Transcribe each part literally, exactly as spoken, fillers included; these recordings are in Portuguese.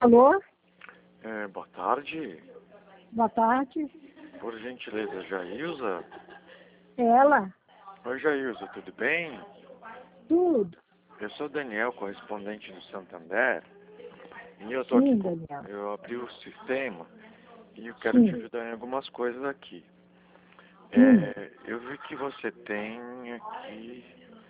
Alô? É, boa tarde. Boa tarde. Por gentileza, Jailza? Ela? Oi, Jailza, tudo bem? Tudo. Eu sou Daniel, correspondente do Santander. E eu tô Sim, aqui, Daniel. eu abri o sistema e eu quero te Sim. ajudar em algumas coisas aqui. Sim. É, eu vi que você tem aqui,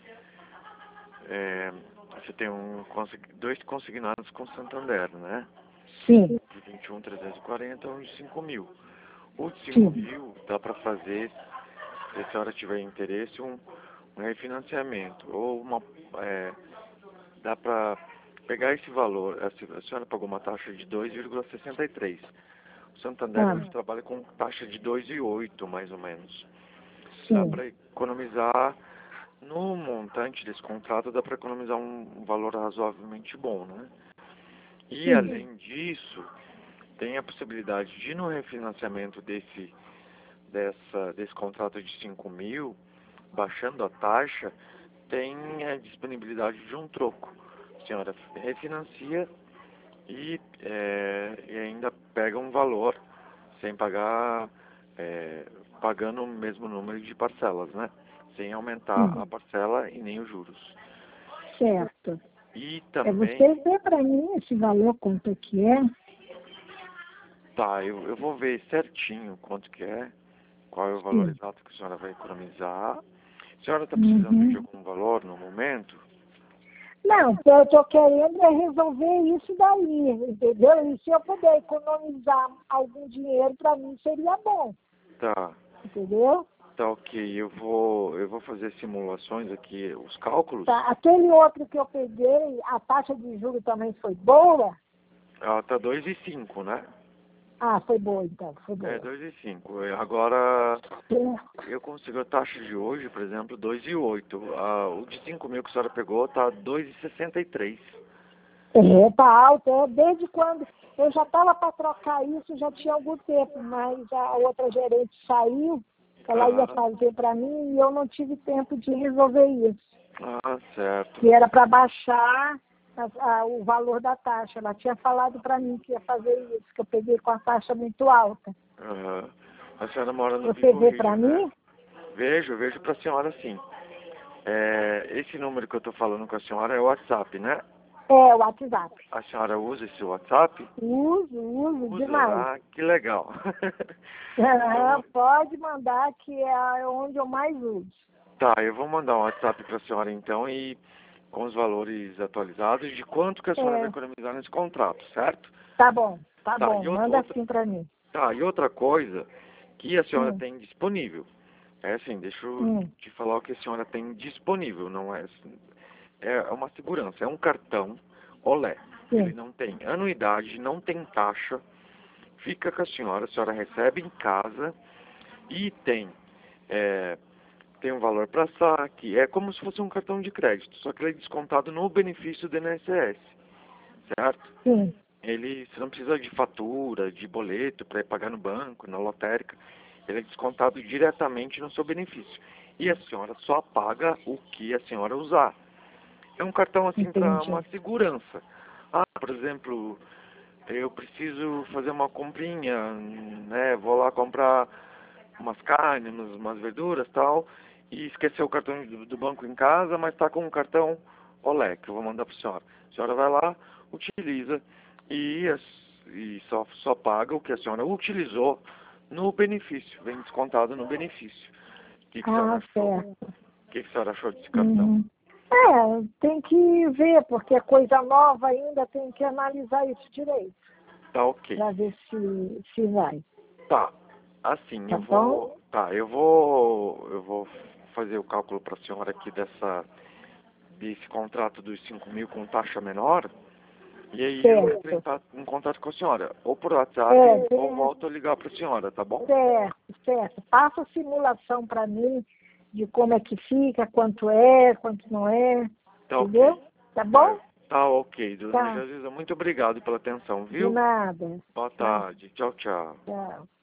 é, você tem um, consig- dois consignados com Santander, né? Sim. De vinte e um, trezentos e quarenta e um de cinco mil. O de cinco Sim. mil dá para fazer, se a senhora tiver interesse, um, um refinanciamento. Ou uma, é, dá para pegar esse valor. A se- a senhora pagou uma taxa de dois vírgula sessenta e três. O Santander Ah, hoje trabalha com taxa de dois vírgula oito, mais ou menos. Dá sim. para economizar, no montante desse contrato, dá para economizar um valor razoavelmente bom, né? E, Sim. além disso, tem a possibilidade de, no refinanciamento desse, dessa, desse contrato de cinco mil, baixando a taxa, tem a disponibilidade de um troco. A senhora refinancia e, é, e ainda pega um valor sem pagar, é, pagando o mesmo número de parcelas, né? Sem aumentar Sim. a parcela e nem os juros. Certo. E É também, você ver para mim esse valor, quanto que é? tá, eu, eu vou ver certinho quanto que é, qual é o valor Sim. exato que a senhora vai economizar. A senhora está precisando de Uhum. algum valor no momento? Não, eu estou querendo é resolver isso daí, entendeu? E se eu puder economizar algum dinheiro, para mim seria bom, Tá, entendeu? tá ok. Eu vou, eu vou fazer simulações aqui, os cálculos. Tá. Aquele outro que eu peguei, a taxa de juros também foi boa? Ela tá dois e cinco, né? Ah, foi boa então, foi É, boa. dois e cinco. Agora, É, eu consigo a taxa de hoje, por exemplo, dois e oito. Ah, o de cinco mil que a senhora pegou tá dois e sessenta e três. é, tá alto, é desde quando eu já estava para trocar isso, já tinha algum tempo, mas a outra gerente saiu, ela ia Aham. fazer para mim e eu não tive tempo de resolver isso, Ah, certo. que era para baixar a- a- o valor da taxa. Ela tinha falado para mim que ia fazer isso, que eu peguei com a taxa muito alta. Aham. A senhora mora no Você Pico vê para Rio, né? mim? Vejo, vejo pra senhora sim. É, esse número que eu tô falando com a senhora é o WhatsApp, né? É, o WhatsApp. A senhora usa esse WhatsApp? Uso, uso Usa? demais. Ah, que legal. Ah, Então, pode mandar, que é onde eu mais uso. tá, eu vou mandar um WhatsApp pra senhora então e com os valores atualizados de quanto que a senhora vai É, economizar nesse contrato, certo? tá bom, tá Tá, bom, e outra, manda outra, assim para mim. tá, e outra coisa que a senhora Hum, tem disponível. É assim, deixa eu hum, te falar o que a senhora tem disponível, não é assim, é uma segurança, é um cartão Olé. Ele sim, não tem anuidade, não tem taxa, fica com a senhora, a senhora recebe em casa e tem, é, tem um valor para saque, é como se fosse um cartão de crédito, só que ele é descontado no benefício do I N S S, certo? sim. Ele, você não precisa de fatura, de boleto para pagar no banco, na lotérica, ele é descontado diretamente no seu benefício. E a senhora só paga o que a senhora usar. É um cartão assim para uma Entendi. segurança. Ah, por exemplo, eu preciso fazer uma comprinha, né? Vou lá comprar umas carnes, umas umas verduras tal, e esqueceu o cartão do, do banco em casa, mas está com um cartão Olé, que eu vou mandar para a senhora. A senhora vai lá, utiliza e, as- e só, só paga o que a senhora utilizou no benefício, vem descontado no benefício. O que, que a senhora Ah, achou? certo. O que, que a senhora achou desse cartão? Uhum. É, tem que ver, porque é coisa nova ainda, tem que analisar isso direito, Tá ok. para ver se, se vai. Tá. Assim, Tá eu bom? vou. Tá, eu vou. Eu vou fazer o cálculo para a senhora aqui dessa, desse contrato dos cinco mil com taxa menor. E aí eu entro em, Certo. ta- em contato com a senhora. Ou por WhatsApp, É, ou tem- volto a ligar para a senhora, tá bom? certo, certo. Passa a simulação para mim de como é que fica, quanto é, quanto não é, Tá ok. entendeu? Tá Tá, bom? tá ok, dona Tá. Jaziza. Muito obrigado pela atenção, De viu? nada. Boa Tá. tarde. Tchau, tchau. Tchau.